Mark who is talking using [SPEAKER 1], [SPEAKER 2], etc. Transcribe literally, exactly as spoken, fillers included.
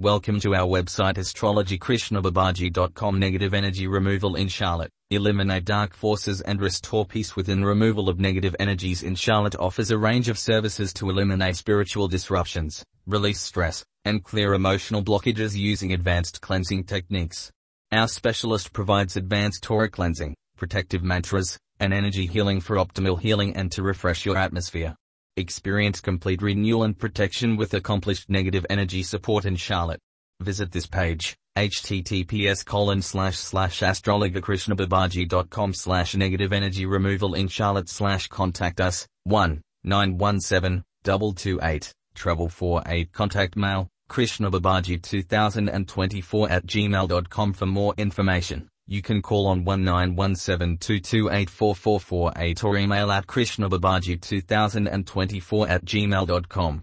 [SPEAKER 1] Welcome to our website astrology krishna babaji dot com. Negative energy removal in Charlotte. Eliminate dark forces and restore peace within. Removal of negative energies in Charlotte offers a range of services to eliminate spiritual disruptions, release stress, and clear emotional blockages using advanced cleansing techniques. Our specialist provides advanced aura cleansing, protective mantras, and energy healing for optimal healing and to refresh your atmosphere. Experience complete renewal and protection with accomplished negative energy support in Charlotte. Visit this page, https colon slash slash astrology krishna babaji dot com slash negative energy removal in Charlotte slash contact us, one nine one seven, two two eight, four four eight. Contact mail, krishnababaji two thousand twenty-four at gmail dot com. For more information, you can call on one nine one seven, two two eight, four four four eight or email at krishnababaji two thousand twenty-four at gmail dot com.